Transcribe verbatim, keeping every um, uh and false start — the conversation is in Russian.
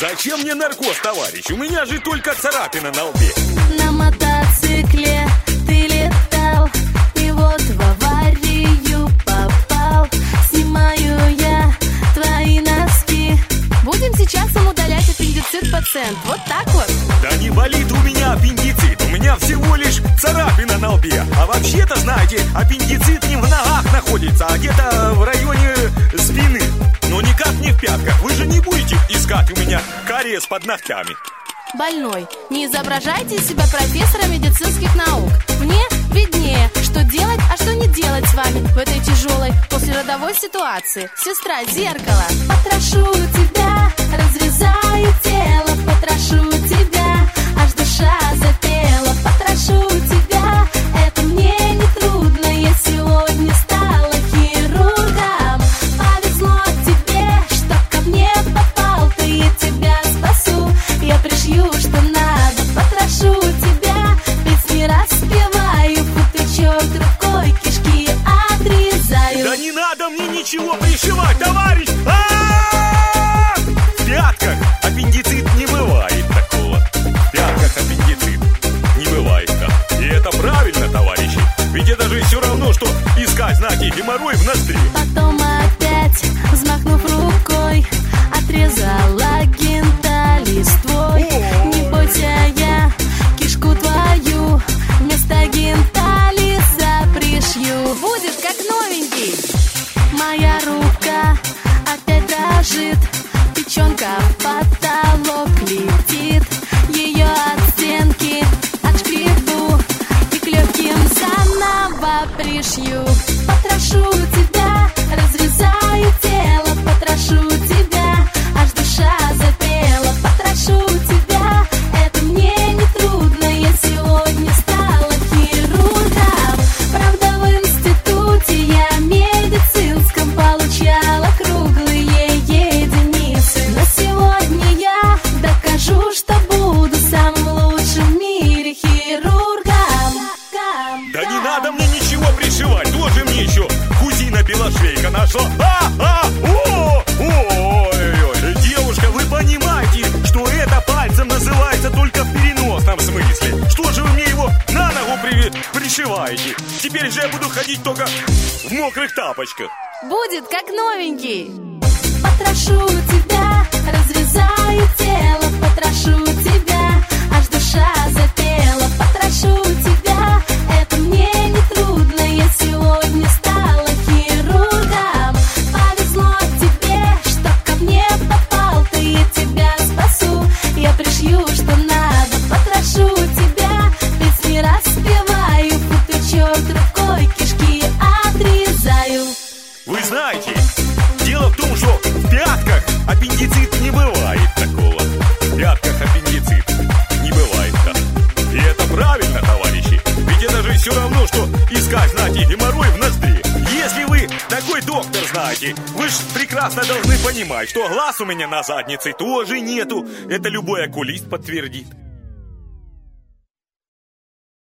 Зачем мне наркоз, товарищ? У меня же только царапина на лбе. На мотоцикле ты летал, и вот в аварию попал. Снимаю я твои носки. Будем сейчас им удалять аппендицит, пациент. Вот так вот. Да не болит у меня аппендицит. У меня всего лишь царапина на лбе. А вообще-то, знаете, аппендицит не в ногах находится, а где-то в районе спины. Но никак не в пятках. Вы же не будете искать у меня кариес под ногтями. Больной, не изображайте из себя профессора медицинских наук. Мне виднее, что делать, а что не делать с вами в этой тяжелой послеродовой ситуации. Сестра, зеркало. Потрошу тебя, разрезаю тело, потрошу тебя, аж душа запела. Потрошу тебя, это мне не трудно, я сегодня стала хирургом. Повезло тебе, что ко мне попал ты, я тебя спасу, я пришью, что надо, потрошу тебя, ведь не распеваю, футычок рукой кишки отрезаю. Да не надо мне ничего пришивать, товарищ! А-а-а! В пятках аппендицит не бывает такого. В пятках аппендицит не бывает так. И это правильно, товарищи. Ведь это же все равно, что искать, знаете, геморрой в ноздре. Потом опять, взмахнув рукой, отрезала гентализ твой. Не бойся, я кишку твою вместо гентализа пришью. Будет как новенький. Моя рука опять дрожит, печенка в потолок летит. Ее от стенки отшкребу и к легким заново пришью. Потрошу тебя, разрезаю тело, потрошу тебя, аж душа запела. Потрошу тебя, это мне не трудно, я сегодня стала хирургом. Правда, в институте я медицинском получала круглые единицы. Но сегодня я докажу, что буду самым лучшим в мире хирургом. Да не надо мне ничего пришивать. Тоже мне еще кузина белошвейка нашла. А, а, о, ой-ой-ой. Девушка, вы понимаете, что это пальцем называется только в переносном смысле? Что же вы мне его на ногу при... пришиваете? Теперь же я буду ходить только в мокрых тапочках. Будет как новенький. Потрошу тебя, разрезаю тело, потрошу тебя, аж душа запела. Потрошу тебя, это мне не трудно, я сегодня стала хирургом. Повезло тебе, что ко мне попал ты, я тебя спасу, я пришью, что надо. Потрошу тебя, ведь не распеваю, футычок рукой кишки отрезаю. Вы знаете, дело в том, что в пятках аппендицит не бывает такого. В пятках аппендицит не бывает так. И это правильно, товарищи. Ведь это же все равно, что искать, знаете, геморрой в ноздре. Если вы такой доктор знаете, вы же прекрасно должны понимать, что глаз у меня на заднице тоже нету. Это любой окулист подтвердит.